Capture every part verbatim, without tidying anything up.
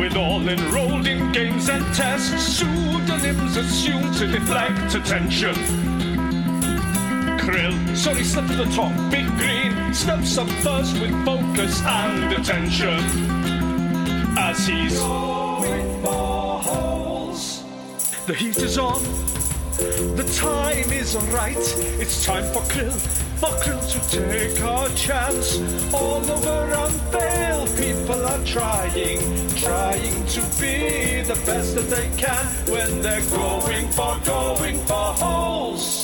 with all enrolled in games and tests. Pseudonyms assumed to deflect attention. Krill, sorry, slip to the top. Big Green steps up first with focus and attention as he's going for holes. The heat is on, the time is right. It's time for Krill, for Krill to take a chance. All over Unveil, people are trying, trying to be the best that they can when they're going for, going for holes.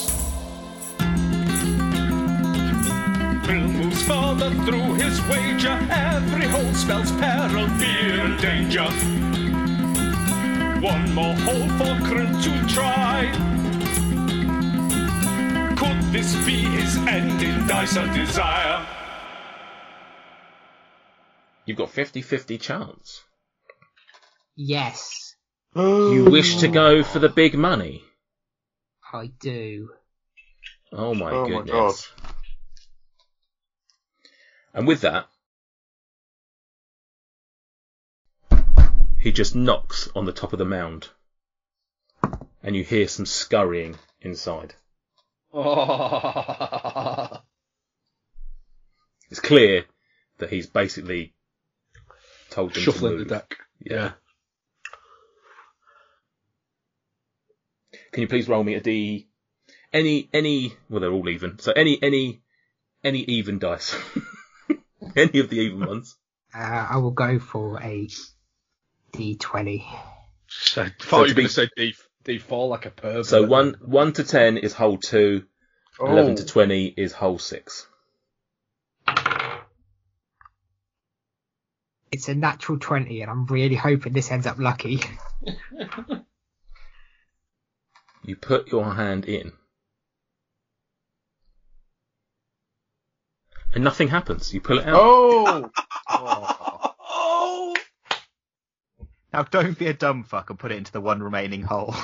Krill moves further through his wager. Every hole spells peril, fear, danger. One more hole for Krill to try. Could this be his end in Dice of Desire? You've got fifty-fifty chance. Yes, You wish to go for the big money? I do. Oh my Oh my goodness. God. And with that, he just knocks on the top of the mound. And you hear some scurrying inside. Oh. It's clear that he's basically told them Shuffling to the move. deck. Yeah. Can you please roll me a D? Any, any, well, they're all even. So any, any, any even dice. Any of the even ones. Uh, I will go for a D twenty. I thought So you were to going be- to say D, D four like a pervert. So one, one to ten is hole two. Oh. Eleven to twenty is hole six. It's a natural twenty, and I'm really hoping this ends up lucky. You put your hand in. And nothing happens. You pull it out. Oh! Oh. Now don't be a dumb fuck and put it into the one remaining hole.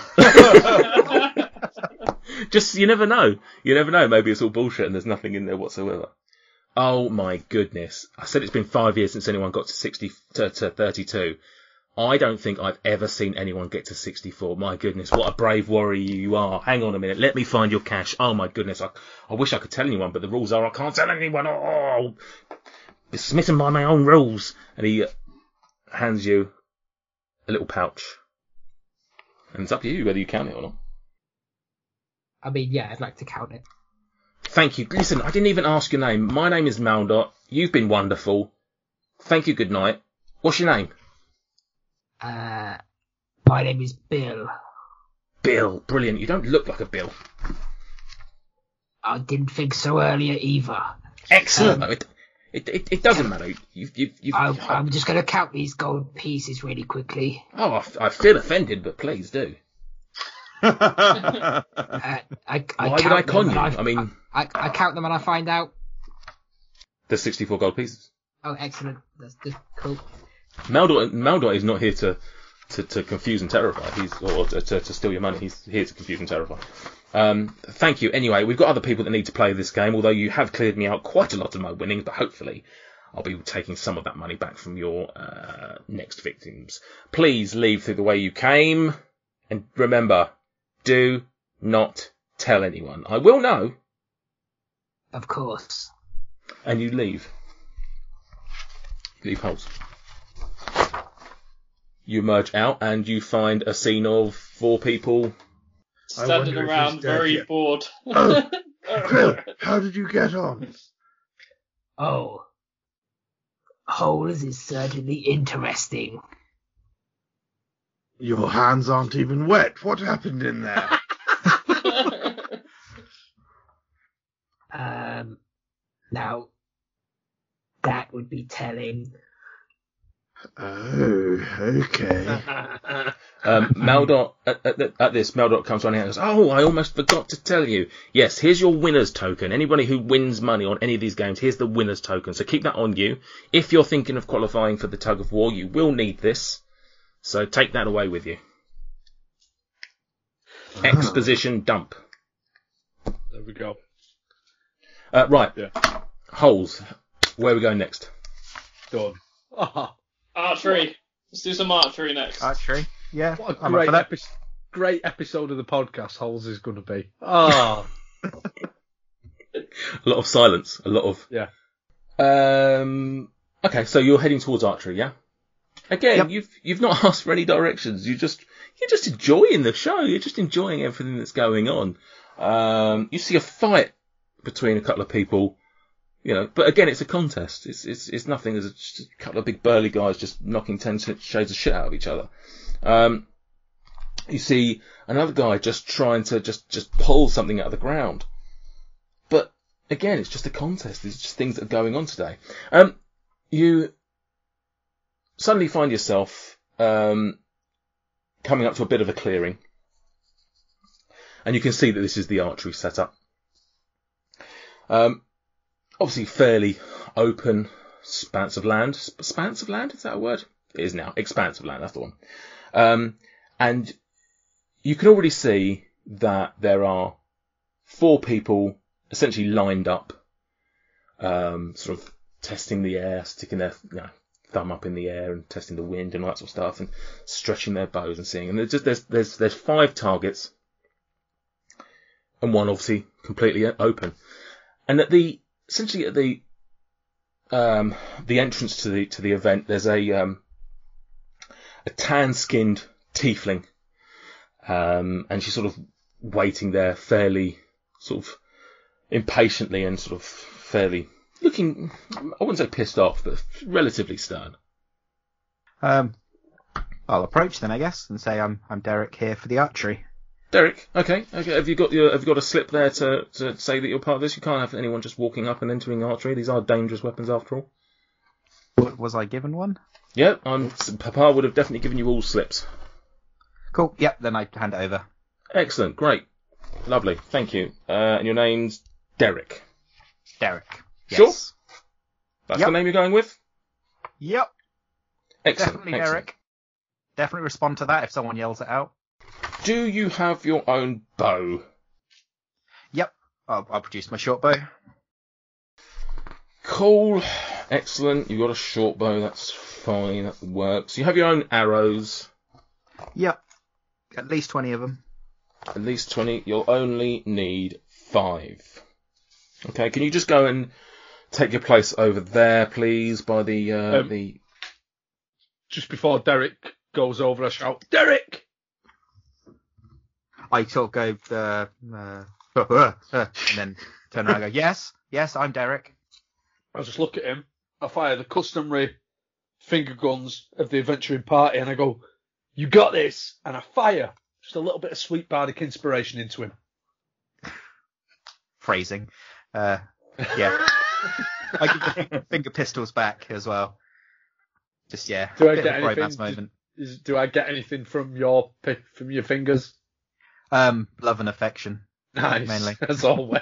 Just, you never know. You never know. Maybe it's all bullshit and there's nothing in there whatsoever. Oh my goodness. I said it's been five years since anyone got to sixty, to, to thirty-two. I don't think I've ever seen anyone get to sixty-four. My goodness, what a brave warrior you are. Hang on a minute. Let me find your cash. Oh my goodness. I, I wish I could tell anyone, but the rules are I can't tell anyone. Oh, it's smitten by my own rules. And he hands you a little pouch. And it's up to you whether you count it or not. I mean, yeah, I'd like to count it. Thank you. Listen, I didn't even ask your name. My name is Maldot. You've been wonderful. Thank you. Good night. What's your name? Uh, my name is Bill. Bill. Brilliant. You don't look like a Bill. I didn't think so earlier either. Excellent. Um, it, it, it, it doesn't matter. You've, you've, you've, I, I'm just going to count these gold pieces really quickly. Oh, I, I feel offended, but please do. Uh, I, I Why would count I con them you? and I mean, I, I count them and I find out. there's sixty-four gold pieces. Oh, excellent. That's good. Cool. Maldot, Maldot is not here to, to, to confuse and terrify. He's or to, to, to steal your money. He's here to confuse and terrify. Um, thank you. Anyway, we've got other people that need to play this game. Although you have cleared me out quite a lot of my winnings, but hopefully I'll be taking some of that money back from your uh, next victims. Please leave through the way you came, and remember, do not tell anyone. I will know. Of course. And you leave. You leave holes. You emerge out and you find a scene of four people. Standing wonder if around, he's dead very yet. bored. Oh, Krill, how did you get on? Oh. Holes is certainly interesting. Your hands aren't even wet. What happened in there? Um, now, that would be telling. Oh, okay. Um, Maldot, at, at, at this, Maldot comes running out and goes, oh, I almost forgot to tell you. Yes, here's your winner's token. Anybody who wins money on any of these games, here's the winner's token. So keep that on you. If you're thinking of qualifying for the tug of war, you will need this. So take that away with you. Exposition dump. There we go. Uh, right. Yeah. Holes. Where are we going next? Done. Archery. Let's do some archery next. Archery. Yeah. What a I'm up great, for that. epi- great episode of the podcast Holes is going to be. Oh. A lot of silence. A lot of. Yeah. Um. Okay, so you're heading towards archery, yeah? Again, Yep. you've you've not asked for any directions. You just you're just enjoying the show. You're just enjoying everything that's going on. Um. You see a fight between a couple of people. You know, but again, it's a contest. It's it's it's nothing. There's just a couple of big burly guys just knocking ten shades of shit out of each other. Um, you see another guy just trying to just just pull something out of the ground. But again, it's just a contest. It's just things that are going on today. Um, you suddenly find yourself um coming up to a bit of a clearing, and you can see that this is the archery setup. Um. Obviously, fairly open expanse of land. Expanse of land? Is that a word? It is now. Expanse of land, that's the one. Um, and you can already see that there are four people essentially lined up, um, sort of testing the air, sticking their you know, thumb up in the air and testing the wind and all that sort of stuff, and stretching their bows and seeing. And there's just there's there's there's five targets, and one obviously completely open. And at the Essentially, at the um, the entrance to the to the event, there's a um, a tan-skinned tiefling, um, and she's sort of waiting there, fairly sort of impatiently and sort of fairly looking. I wouldn't say pissed off, but relatively stern. Um, I'll approach them, I guess, and say I'm I'm Derek here for the archery. Derek, okay, okay. Have you got your have you got a slip there to, to say that you're part of this? You can't have anyone just walking up and entering archery. These are dangerous weapons after all. W- Was I given one? Yeah, I'm. Papa would have definitely given you all slips. Cool. Yep. Then I hand it over. Excellent, great, lovely, thank you. Uh, and your name's Derek. Derek. Sure. Yes. That's Yep. the name you're going with. Yep. Excellent. Definitely excellent. Derek. Definitely respond to that if someone yells it out. Do you have your own bow? Yep. I'll, I'll produce my short bow. Cool. Excellent. You've got a short bow. That's fine. That works. You have your own arrows. Yep. At least twenty of them. At least twenty. You'll only need five. Okay. Can you just go and take your place over there, please, by the uh, Um, the. Just before Derek goes over, I shout, Derek! I sort of go, uh, uh, uh, uh, and then turn around and go, yes, yes, I'm Derek. I just look at him, I fire the customary finger guns of the adventuring party, and I go, you got this! And I fire just a little bit of sweet bardic inspiration into him. Phrasing. Uh, yeah. I give the finger, finger pistols back as well. Just, yeah. Do I bit get of a anything? bromance moment. Is, do I get anything from your pi- from your fingers? Um, love and affection. Nice, Mainly. as always.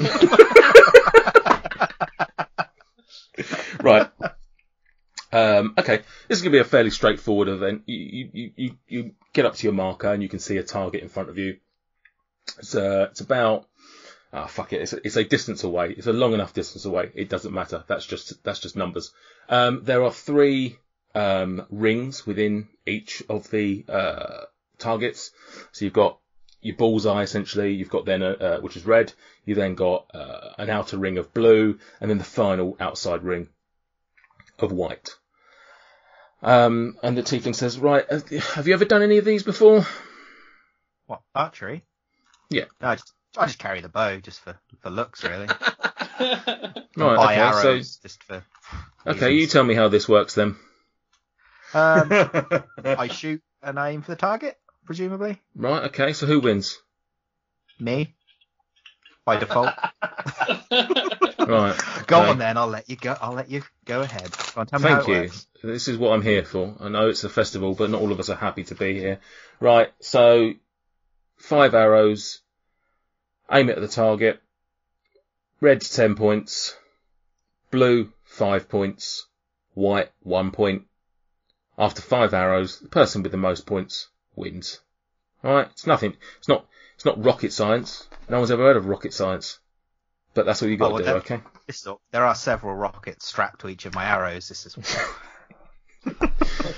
Right. Um, okay. This is going to be a fairly straightforward event. You, you, you, you get up to your marker and you can see a target in front of you. It's, uh, it's about, ah, oh, fuck it. It's a, it's a distance away. It's a long enough distance away. It doesn't matter. That's just, that's just numbers. Um, there are three, um, rings within each of the, uh, targets. So you've got your bullseye, essentially. You've got then, a, uh, which is red. You then got, uh, an outer ring of blue, and then the final outside ring of white. Um, and the tiefling says, right, have you ever done any of these before? What, archery? Yeah. No, I just, I just carry the bow just for, for looks, really. Right, Buy okay, arrows so, just for okay, you reasons. tell me how this works then. Um, I shoot and aim for the target, presumably. Right, okay, so who wins? Me. By default. Right. Go okay. on then, I'll let you go. I'll let you go ahead. Go on, tell me how Thank it you. works. This is what I'm here for. I know it's a festival, but not all of us are happy to be here. Right, so five arrows, aim it at the target. Red's ten points, blue five points, white one point. After five arrows, the person with the most points wins. Alright, it's nothing. It's not. It's not rocket science. No one's ever heard of rocket science. But that's what you got Oh, to well, do, there- okay? This is all, there are several rockets strapped to each of my arrows. This is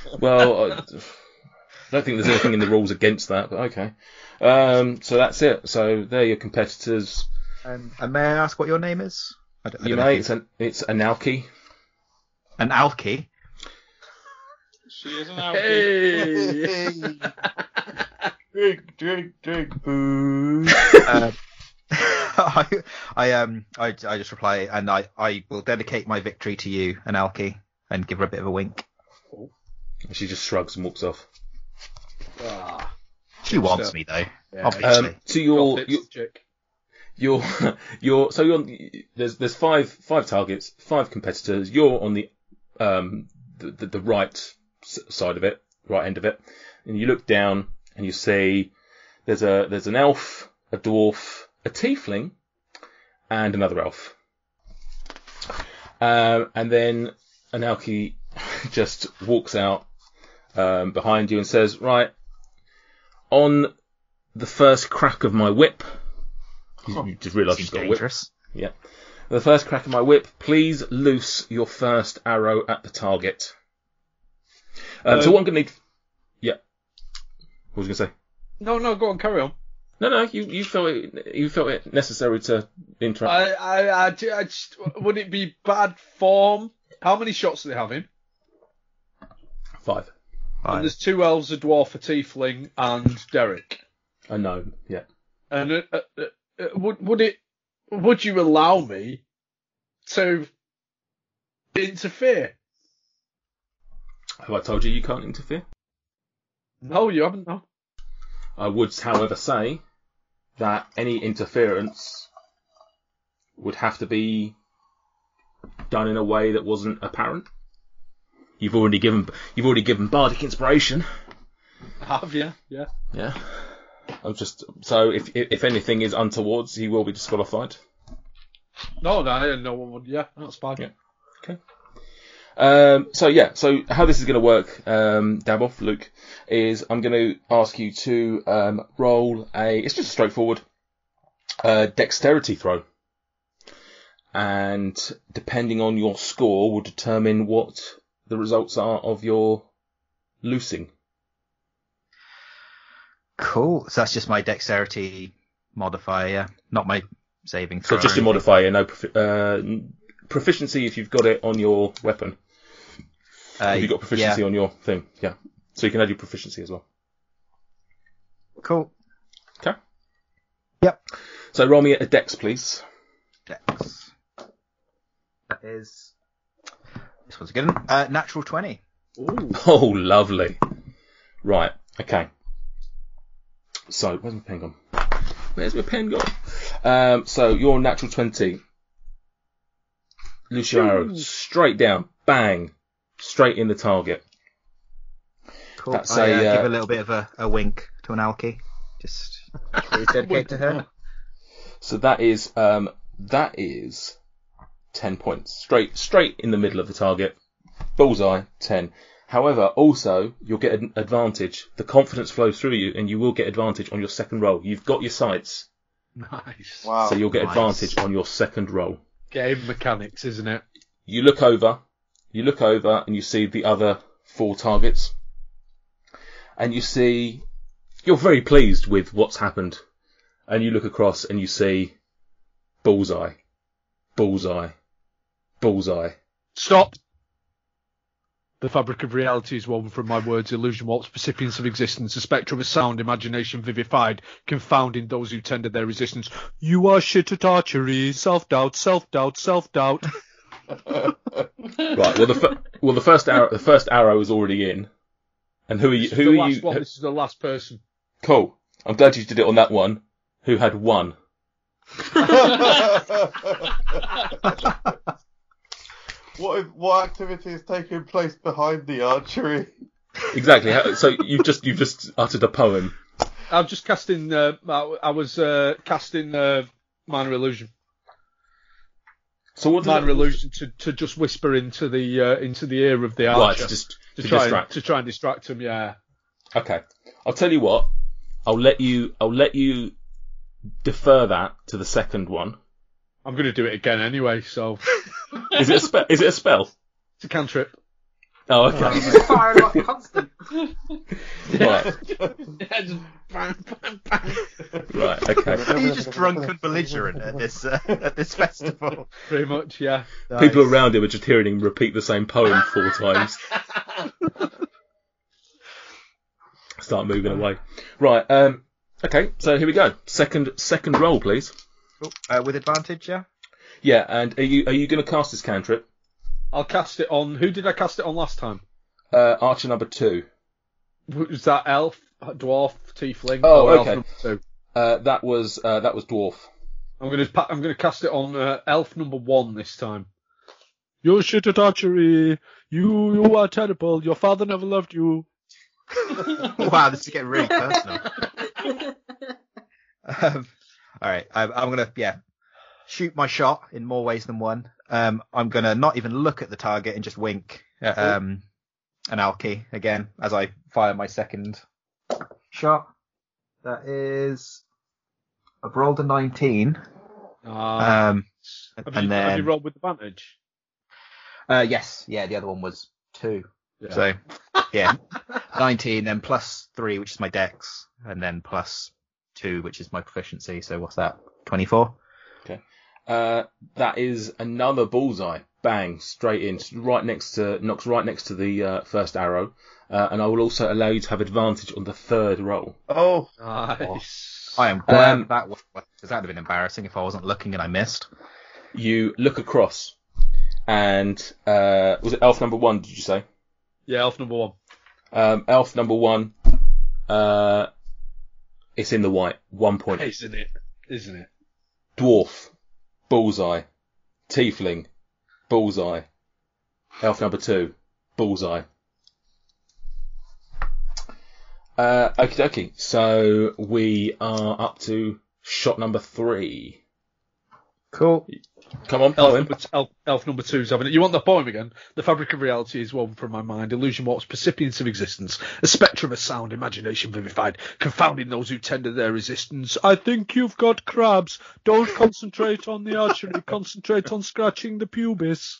Well, I don't think there's anything in the rules against that, but okay. Um, so that's it. So they're your competitors. Um, and may I ask what your name is? I don't, I You don't know may. if It's an it's Analki. An Alki. She is an alky. Hey! Drink, drink, drink, booze. um, I, I um I, I just reply and I, I will dedicate my victory to you, Analki, and give her a bit of a wink. She just shrugs and walks off. Ah, She wants stuff. me though, Yeah. obviously. Um, to your Your your chick. your your so you're on, there's there's five five targets, five competitors. You're on the um the, the, the right s- side of it, right end of it, and you look down and you see there's a there's an elf, a dwarf, a tiefling, and another elf. Um, and then Analki just walks out um, behind you and says, "Right, on the first crack of my whip." You, you just realised she's Seems got a whip. dangerous. Yeah. The first crack of my whip, please loose your first arrow at the target. Um, so Um, what I'm going to need... Yeah. What was I going to say? No, no, go on, carry on. No, no, you, you felt it, you felt it necessary to interrupt. I, I, I, ju- I just, would it be bad form? How many shots are they having? Five. And Fine. there's two elves, a dwarf, a tiefling, and Derek. I know, yeah. And uh, uh, uh, would would it would you allow me to interfere? Have I told you you can't interfere? No, you haven't. No. I would, however, say that any interference would have to be done in a way that wasn't apparent. You've already given you've already given bardic inspiration. Have you? Yeah. Yeah. I'm just so if if anything is untowards, he will be disqualified. No, no, no one would. Yeah, that's fine. Yeah. Okay. Um, so yeah, so how this is going to work, um, Daboff, Luke, is I'm going to ask you to um, roll a. It's just a straightforward uh, dexterity throw, and depending on your score, will determine what the results are of your loosing. Cool. So that's just my dexterity modifier, yeah? Not my saving throw. So just or your anything. modifier, no profi- uh, proficiency if you've got it on your weapon. Uh, Have you got proficiency yeah. on your thing? Yeah. So you can add your proficiency as well. Cool. Okay. Yep. So roll me a dex, please. Dex. That is. This one's a good one. Uh, natural twenty. Ooh. Oh, lovely. Right. Okay. So where's my pen gone? Where's my pen gone? Um, so your natural twenty. Loose your arrow straight down. Bang. Straight in the target. Cool. That's I a, uh, uh, give a little bit of a, a wink to an Alki. Just please dedicate to her. So that is um, that is ten points. Straight straight in the middle of the target. Bullseye, ten. However, also, you'll get an advantage. The confidence flows through you, and you will get advantage on your second roll. You've got your sights, Nice. Wow. so you'll get nice. advantage on your second roll. Game mechanics, isn't it? You look over, you look over, and you see the other four targets. And you see, you're very pleased with what's happened. And you look across and you see bullseye, bullseye, bullseye. Stop. The fabric of reality is woven from my words, illusion warps, recipients of existence, a spectrum of sound, imagination vivified, confounding those who tender their resistance. You are shit at archery, self-doubt, self-doubt, self-doubt. Right. Well, the fir- well the first arrow the first arrow is already in. And who are you? This is Who the are last you? one. This is the last person. Cool. I'm glad you did it on that one. Who had one? What is, what activity is taking place behind the archery? Exactly. How- So you've just you've just uttered a poem. I'm just casting. Uh, I, I was uh, casting uh, minor illusion. So what does Minor that- illusion to, to just whisper into the uh, into the ear of the Right. archer To, just, to, to try distract. and, to try and distract him. Yeah. Okay. I'll tell you what. I'll let you. I'll let you defer that to the second one. I'm going to do it again anyway. So Is it a spell? Is it a spell? it's a cantrip. Oh, okay. You just fire a lot constant. Right. Yeah, just bang, bang, bang. Right. Okay. Are you just drunk and belligerent at this uh, at this festival? Pretty much, yeah. People around him are just hearing him repeat the same poem four times. Start moving away. Right. Um. Okay. So here we go. Second second roll, please. Cool. Uh, with advantage, yeah. Yeah. And are you are you going to cast this cantrip? I'll cast it on. Who did I cast it on last time? Uh, Archer number two. Was that elf, dwarf, tiefling? Oh, or elf okay. number two? Uh, that was uh, that was dwarf. I'm gonna pa- I'm gonna cast it on uh, elf number one this time. You're shit at archery. You you are terrible. Your father never loved you. Wow, this is getting really personal. um, all right, I, I'm gonna yeah shoot my shot in more ways than one. Um, I'm gonna not even look at the target and just wink at um, an Alki again as I fire my second shot. That is I've rolled a nineteen. Uh, Um, have, and you, then have you rolled with advantage? uh, yes, yeah, the other one was two. Yeah. So yeah, nineteen, then plus three, which is my dex, and then plus two, which is my proficiency. So what's that? twenty-four. Uh, that is another bullseye. Bang, straight in, right next to, knocks right next to the uh, first arrow. Uh, and I will also allow you to have advantage on the third roll. Oh, Nice. I am glad Um, that was, because that would have been embarrassing if I wasn't looking and I missed. You look across, and uh, was it elf number one? Did you say? Yeah, elf number one. Um, elf number one. Uh, it's in the white. One point. Isn't it? Isn't it? Dwarf. Bullseye. Tiefling. Bullseye. Elf number two. Bullseye. Uh, okie dokie. So we are up to shot number three. Cool. Come on, Elf poem. number, t- elf, elf number two's having it. You want the poem again? The fabric of reality is woven from my mind. Illusion warps percipients of existence. A spectrum of sound, imagination vivified, confounding those who tender their resistance. I think you've got crabs. Don't concentrate on the archery. Concentrate on scratching the pubis.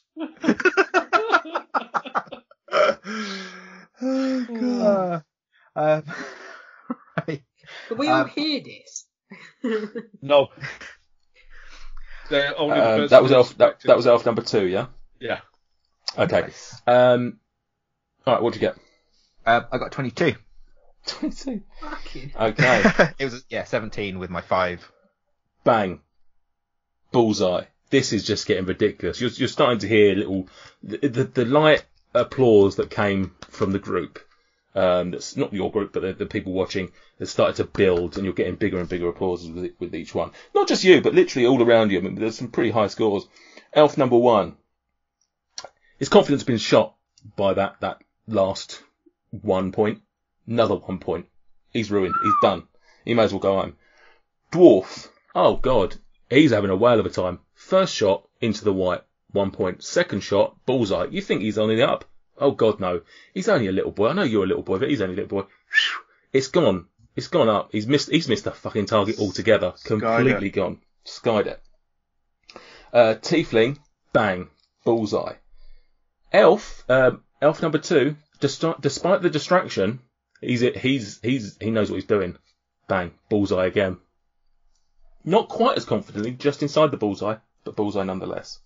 Oh, God. Um, right. But we all Um, hear this. No. They're only the Uh, person that was who's elf. That, affected. that was elf number two. Yeah. Yeah. Okay. Nice. Um. All right. What'd you get? Uh, I got twenty-two. Twenty-two. Fucking. Okay. It was yeah seventeen with my five. Bang. Bullseye. This is just getting ridiculous. You're, you're starting to hear little, the, the, the light applause that came from the group. Um, that's not your group, but the, the people watching has started to build, and you're getting bigger and bigger applauses with, with each one. Not just you, but literally all around you. I mean, there's some pretty high scores. Elf number one. His confidence has been shot by that, that last one point. Another one point. He's ruined. He's done. He may as well go home. Dwarf. Oh, God. He's having a whale of a time. First shot into the white. One point. Second shot. Bullseye. You think he's on the up? Oh, God, no. He's only a little boy. I know you're a little boy, but he's only a little boy. It's gone. It's gone up. He's missed He's missed the fucking target altogether. Completely gone. Skied it. Uh, Tiefling. Bang. Bullseye. Elf. Um, elf number two. Dest- despite the distraction, he's he's he's he knows what he's doing. Bang. Bullseye again. Not quite as confidently, just inside the bullseye, but bullseye nonetheless.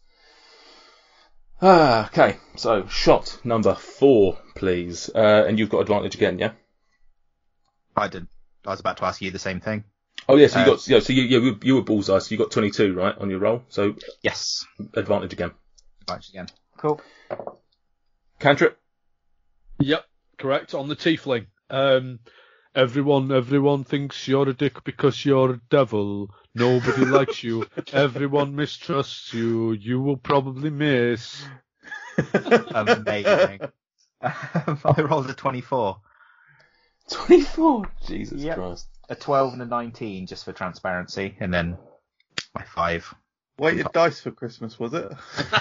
Ah, okay. So, shot number four, please. Uh, and you've got advantage again, yeah? I did. I was about to ask you the same thing. Oh, yeah, so you Uh, got, yeah, so you, you, you were bullseye, so you got twenty-two, right, on your roll. So, Yes. advantage again. Advantage again. Cool. Cantrip? Yep, correct. On the tiefling. Um, everyone, everyone thinks you're a dick because you're a devil. Nobody likes you. Everyone mistrusts you. You will probably miss. Amazing. Um, I rolled a twenty-four. twenty-four? Jesus Yep. Christ. A twelve and a nineteen, just for transparency, and then my five. weighted dice for Christmas, was it?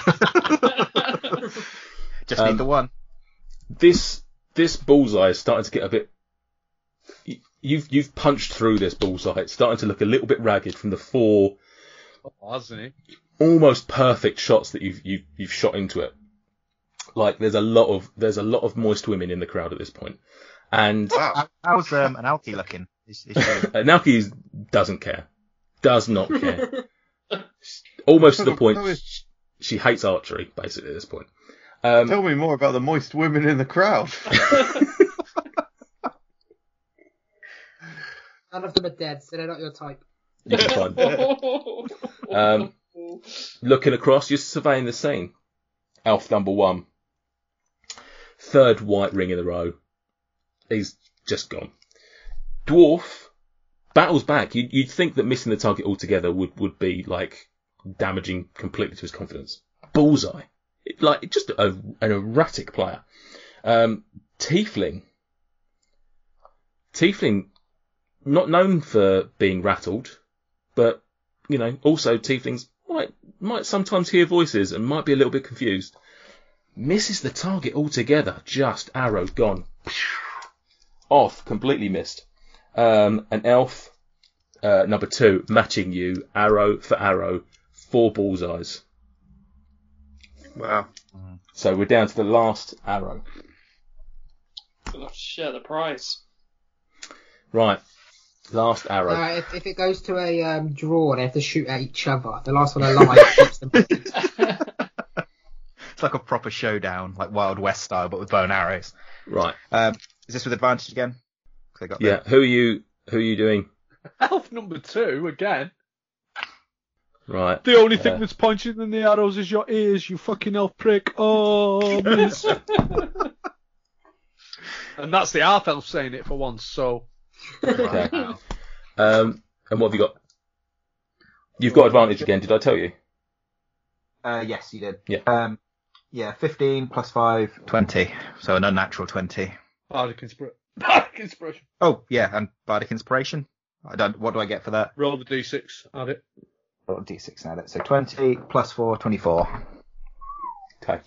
Just Um, need the one. This, this bullseye is starting to get a bit... y- You've, you've punched through this bullseye. It's starting to look a little bit ragged from the four Oh, hasn't he? almost perfect shots that you've, you've, you've shot into it. Like there's a lot of there's a lot of moist women in the crowd at this point, and Wow. How's um, an Alki looking? Is, is she... Naoki doesn't care, does not care, almost to the point Tell me- sh- she hates archery basically at this point. Um, Tell me more about the moist women in the crowd. None of them are dead, so they're not your type. you can find them. Um, looking across, you're surveying the scene. Elf number one, third white ring in a row. He's just gone. Dwarf battles back. You'd, you'd think that missing the target altogether would, would be like damaging completely to his confidence. Bullseye, it, like just a, an erratic player. Um, Tiefling, Tiefling, not known for being rattled, but you know, also Tieflings might might sometimes hear voices and might be a little bit confused. Misses the target altogether. Just arrow gone. Off, completely missed. Um, an elf, uh, number two, matching you, arrow for arrow, four bullseyes. Wow. So we're down to the last arrow. We'll have to share the prize. Right, last arrow. Uh, if, if it goes to a um, draw, they have to shoot at each other. The last one alive keeps them. It's like a proper showdown, like Wild West style, but with bow and arrows. Right, Um, is this with advantage again? 'Cause I got yeah. Who are you? Who are you doing? Elf number two again. Right. The only thing Uh, that's pointing in the arrows is your ears, you fucking elf prick. Oh, miss. And that's the half elf saying it for once, so. Okay. Um, and what have you got? You've got advantage again. Did I tell you? Uh, yes, you did. Yeah. Um, yeah, fifteen plus five, twenty. So an unnatural twenty. Bardic Inspiration. Bardic Inspiration. Oh, yeah, and Bardic Inspiration. I don't. What do I get for that? Roll the d six, add it. Oh, D six now. So twenty plus four, twenty-four. Okay.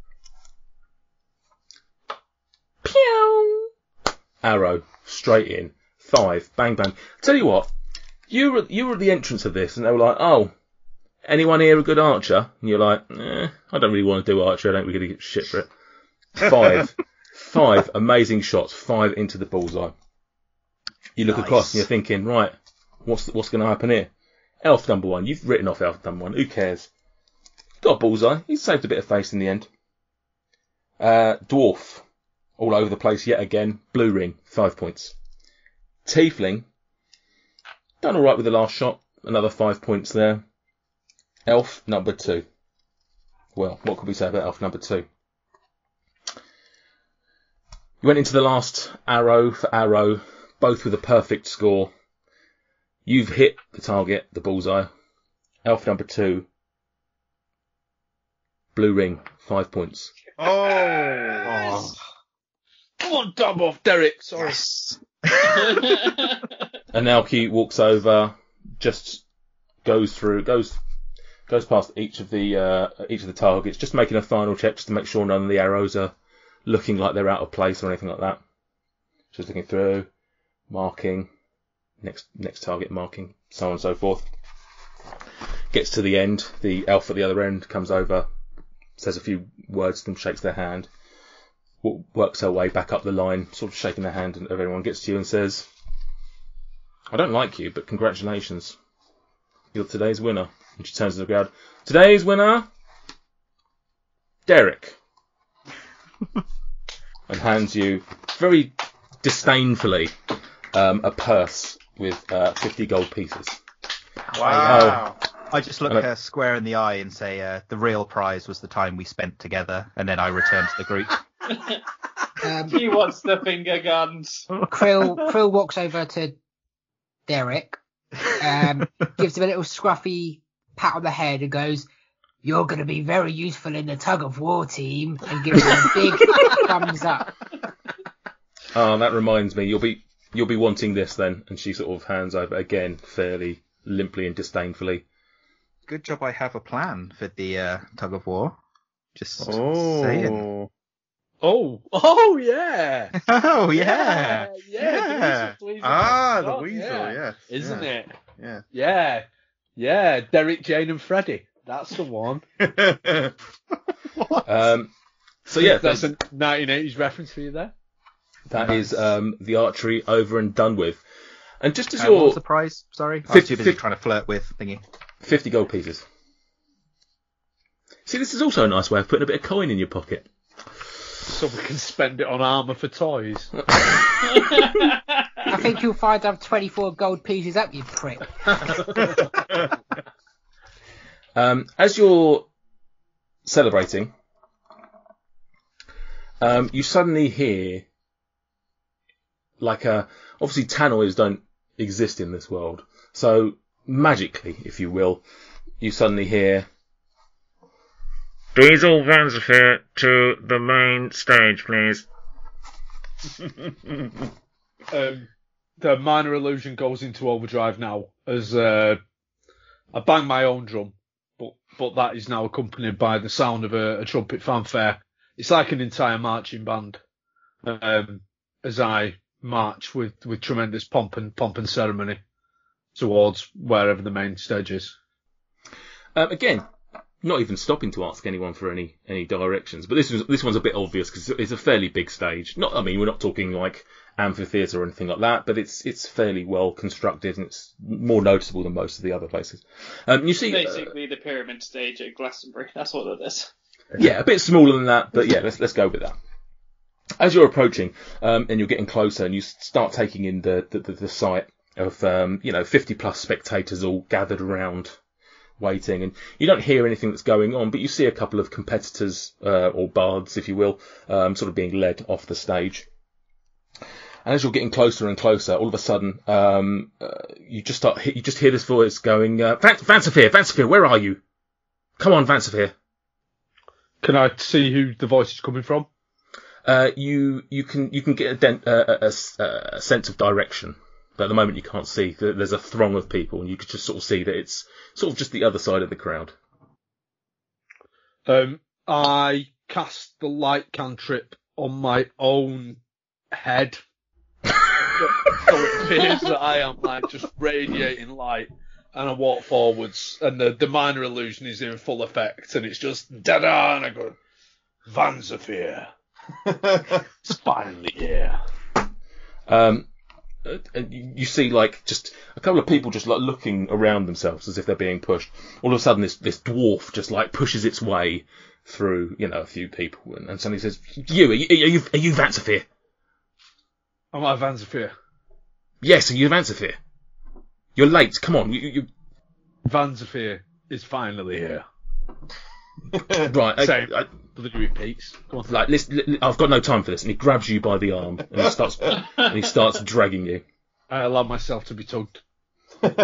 Pew! Arrow straight in. Five. Bang bang. Tell you what, you were you were at the entrance of this, and they were like, "Oh, anyone here a good archer?" And you're like, eh, "I don't really want to do archery. I don't really get shit for it." Five. Five amazing shots. Five into the bullseye. You look Nice. across and you're thinking, right, what's what's going to happen here? Elf number one. You've written off elf number one. Who cares? Got a bullseye. He's saved a bit of face in the end. Uh, dwarf. All over the place yet again. Blue ring. Five points. Tiefling. Done alright with the last shot. Another five points there. Elf number two. Well, what could we say about elf number two? You went into the last arrow for arrow, both with a perfect score. You've hit the target, the bullseye. Elf number two. Blue ring, five points. Oh. Come on, dub off, Derek. Sorry. Yes. And Naoki walks over, just goes through, goes goes past each of the uh, each of the targets, just making a final check just to make sure none of the arrows are looking like they're out of place or anything like that. Just looking through, marking, next next target marking, so on and so forth. Gets to the end, the elf at the other end comes over, says a few words to them, shakes their hand, w- works her way back up the line, sort of shaking their hand, and everyone gets to you and says, "I don't like you, but congratulations. You're today's winner." And she turns to the crowd. "Today's winner, Derek." And hands you, very disdainfully, um, a purse with uh, fifty gold pieces. Wow. I just look Hello. her square in the eye and say, uh, the real prize was the time we spent together, and then I return to the group. Um, He wants the finger guns. Krill, Krill walks over to Derek, um, gives him a little scruffy pat on the head and goes, "You're going to be very useful in the tug of war team," and gives him a big thumbs up. Oh, that reminds me, you'll be you'll be wanting this then. And she sort of hands over again, fairly limply and disdainfully. Good job I have a plan for the uh, tug of war. Just saying. Oh. Oh, oh yeah. Oh, yeah. Yeah. Yeah. The weasel, weasel Ah, the God, weasel, yeah. yes. Isn't yeah. it? Yeah. Yeah. Yeah. Derek, Jane, and Freddie. That's the one. Um, So yeah, That's a nineteen eighties reference for you there. that is um, the archery over and done with. And just as Uh, what you're was the prize? Sorry, I was Fifty- too busy fif- trying to flirt with thingy. fifty gold pieces. See, this is also a nice way of putting a bit of coin in your pocket. So we can spend it on armour for toys. I think you'll find I have twenty-four gold pieces up, you prick. Um, as you're celebrating, um, you suddenly hear like a obviously tannoys don't exist in this world, so magically, if you will, you suddenly hear Diesel Vanzafir to the main stage, please. Um, the minor illusion goes into overdrive now as uh, I bang my own drum, but but that is now accompanied by the sound of a, a trumpet fanfare. It's like an entire marching band um, as I march with, with tremendous pomp and pomp and ceremony towards wherever the main stage is. Um, again, not even stopping to ask anyone for any, any directions, but this was, this one's a bit obvious because it's a fairly big stage. Not, I mean, we're not talking like amphitheatre or anything like that, but it's it's fairly well constructed and it's more noticeable than most of the other places. Um, you see, Basically, the pyramid stage at Glastonbury. That's what it is. uh, yeah, a bit smaller than that, but yeah, let's let's go with that. As you're approaching um, and you're getting closer, and you start taking in the the, the, the sight of um, you know fifty plus spectators all gathered around, waiting, and you don't hear anything that's going on, but you see a couple of competitors uh, or bards, if you will, um, sort of being led off the stage. And as you're getting closer and closer, all of a sudden, um, uh, you just start, you just hear this voice going, uh, Van- Vanzafir, Vanzafir, where are you? Come on, Vanzafir. Can I see who the voice is coming from? Uh, you, you can, you can get a, den- uh, a, a, a sense of direction, but at the moment you can't see. There's a throng of people, and you can just sort of see that it's sort of just the other side of the crowd. Um, I cast the light cantrip on my own head. So it appears that I am like just radiating light, and I walk forwards, and the, the minor illusion is in full effect, and it's just da-da, and I go, Vanzafir, it's finally here. Um, and you you see like just a couple of people just like looking around themselves as if they're being pushed. All of a sudden, this this dwarf just like pushes its way through, you know, a few people, and, and suddenly says, "You are you are you, are you Vanzafir? Am I Vanzafir? Yes, are you Vanzafir? You're late. Come on, you, you Vanzafir is finally here. right." I, Same. I, But he repeats. Go on. like, listen, li- I've got no time for this, and he grabs you by the arm and he starts and he starts dragging you, I allow myself to be tugged. and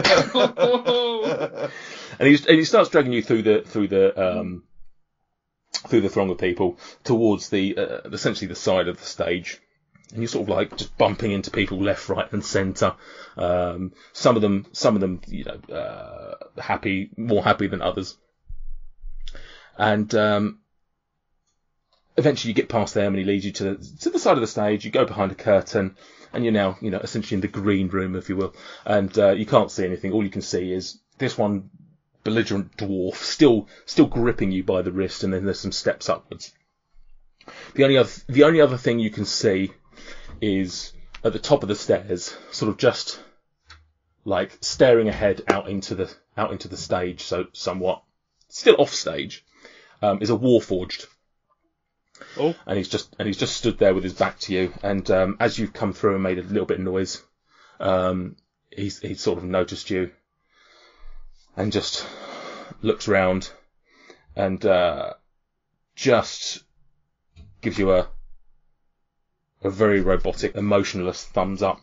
he and he starts dragging you through the through the um through the throng of people towards the uh, essentially the side of the stage. And you're sort of like just bumping into people left, right, and centre. Um, some of them, some of them, you know, uh, happy, more happy than others. And um, eventually, you get past them, and he leads you to the, to the side of the stage. You go behind a curtain, and you're now, you know, essentially in the green room, if you will. And uh, you can't see anything. All you can see is this one belligerent dwarf still, still gripping you by the wrist, and then there's some steps upwards. The only other, the only other thing you can see is at the top of the stairs, sort of just like staring ahead out into the out into the stage, so somewhat still off stage, um, is a Warforged. Oh. And he's just and he's just stood there with his back to you, and um, as you've come through and made a little bit of noise, um, he's he's sort of noticed you and just looks round and uh, just gives you a a very robotic, emotionless thumbs up.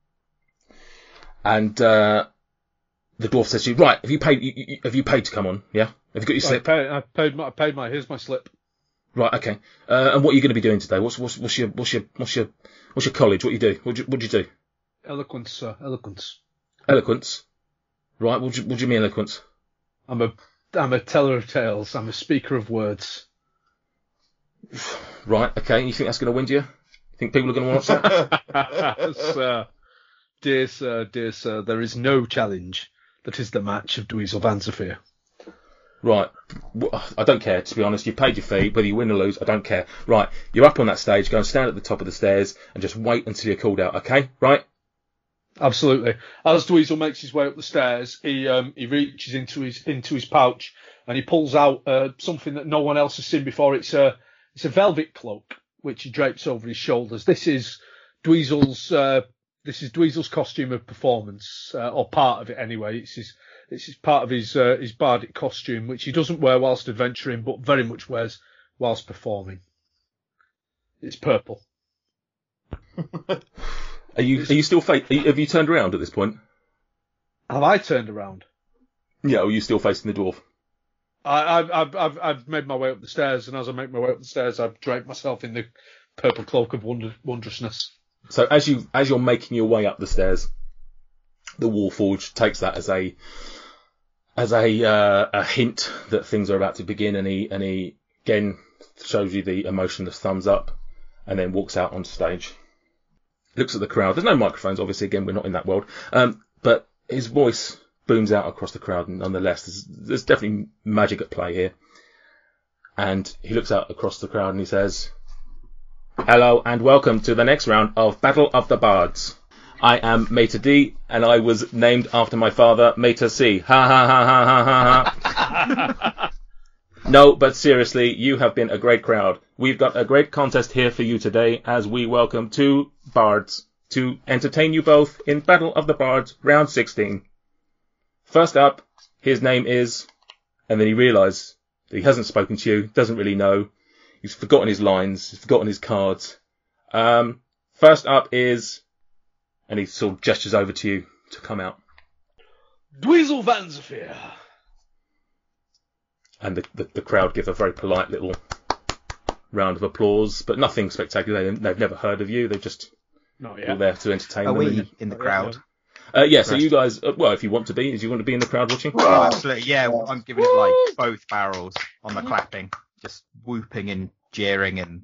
And uh, the dwarf says to you, "Right, have you paid? You, you, have you paid to come on? Yeah, have you got your I slip? paid, I paid my, I paid my, here's my slip. Right, okay. Uh, and what are you going to be doing today? What's what's what's your what's your what's your what's your college? What you do? What do you, what do you do? Eloquence, sir, eloquence. Eloquence. Right. What do you, what do you mean eloquence? I'm a, I'm a teller of tales. I'm a speaker of words. Right. Okay. You think that's going to win you? Think people are going to watch that? Sir, dear sir, dear sir, there is no challenge that is the match of Dweezil Vanzafir. Right. I don't care, to be honest. You've paid your fee, whether you win or lose, I don't care. Right. You're up on that stage. Go and stand at the top of the stairs and just wait until you're called out, okay? Right? Absolutely. As Dweezil makes his way up the stairs, he um, he reaches into his into his pouch and he pulls out uh, something that no one else has seen before. It's a it's a velvet cloak which he drapes over his shoulders. This is Dweezil's uh, this is Dweezil's costume of performance, uh, or part of it anyway. It's his it's his part of his uh, his bardic costume, which he doesn't wear whilst adventuring, but very much wears whilst performing. It's purple. Are you are you still fa- are you, have you turned around at this point? Have I turned around? Yeah, or are you still facing the dwarf? I, I've, I've, I've, I've made my way up the stairs, and as I make my way up the stairs, I've draped myself in the purple cloak of wonder, wondrousness. So as you as you're making your way up the stairs, the Warforged takes that as a as a uh, a hint that things are about to begin, and he and he again shows you the emotionless thumbs up, and then walks out on stage. Looks at the crowd. There's no microphones, obviously. Again, we're not in that world. Um, but his voice booms out across the crowd, nonetheless. There's, there's definitely magic at play here. And he looks out across the crowd and he says, "Hello and welcome to the next round of Battle of the Bards. I am Mater D, and I was named after my father, Mater C. Ha ha ha ha ha ha ha. No, but seriously, you have been a great crowd. We've got a great contest here for you today as we welcome two bards to entertain you both in Battle of the Bards, round sixteen. First up, his name is..." And then he realises that he hasn't spoken to you, doesn't really know. He's forgotten his lines, he's forgotten his cards. Um, first up is... And he sort of gestures over to you to come out. Dweezil Van Zephyr. And the, the, the crowd give a very polite little round of applause, but nothing spectacular. They, they've never heard of you. They're just Not all there to entertain Are them. we and, in the crowd? uh, yeah, so you guys, uh, well, if you want to be, do you want to be in the crowd watching? Oh, absolutely. Yeah, I'm giving it like both barrels on the clapping, just whooping and jeering, and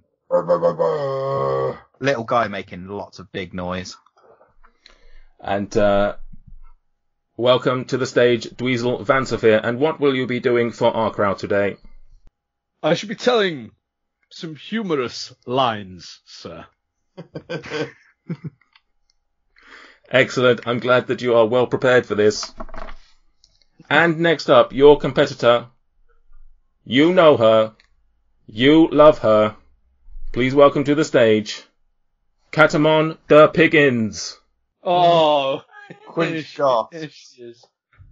little guy making lots of big noise. And uh, welcome to the stage, Dweezil Van Zephyr. And what will you be doing for our crowd today? I should be telling some humorous lines, sir. Excellent. I'm glad that you are well prepared for this. And next up, your competitor. You know her. You love her. Please welcome to the stage, Catamon the Piggins. Oh, Quinch shot. Here she is.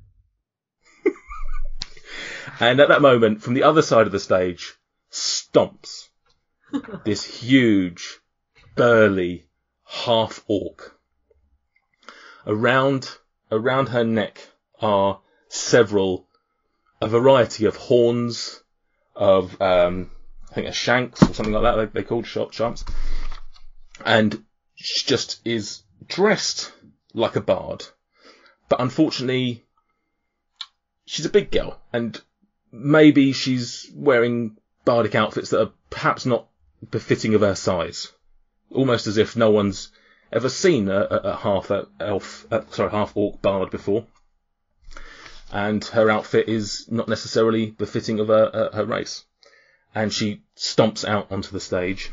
And at that moment, from the other side of the stage, stomps this huge, burly half-orc. Around, around her neck are several, a variety of horns, of, um, I think, a shanks or something like that. They, they called shot shanks. And she just is dressed like a bard. But unfortunately, she's a big girl, and maybe she's wearing bardic outfits that are perhaps not befitting of her size. Almost as if no one's ever seen a, a, a half elf, uh, sorry, half orc bard before. And her outfit is not necessarily befitting of her, uh, her race. And she stomps out onto the stage.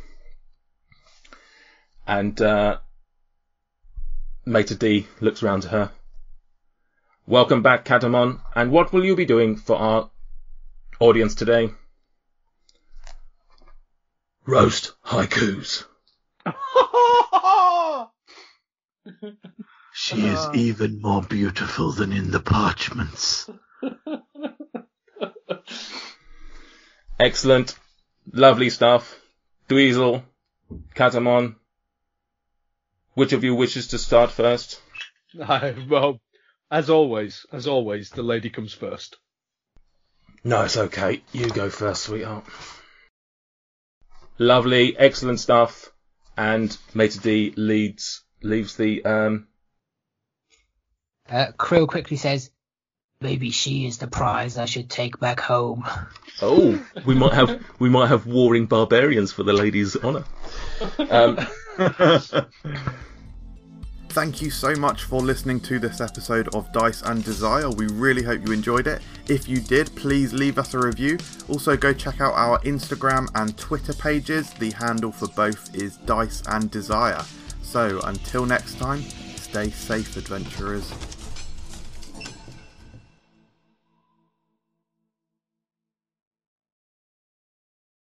And uh, Mater D looks round to her. "Welcome back, Catamon. And what will you be doing for our audience today?" "Roast haikus." She is even more beautiful than in the parchments. Excellent. Lovely stuff. Dweezil, Catamon, which of you wishes to start first? I, well, as always, as always, the lady comes first. No, it's okay. You go first, sweetheart. Lovely, excellent stuff. And Mater D leads, leaves the, um... Uh, Krill quickly says, "Maybe she is the prize I should take back home." Oh, we might have, we might have warring barbarians for the lady's honour. Um, Thank you so much for listening to this episode of Dice and Desire. We really hope you enjoyed it. If you did, please leave us a review. Also, go check out our Instagram and Twitter pages. The handle for both is Dice and Desire. So, until next time, stay safe, adventurers.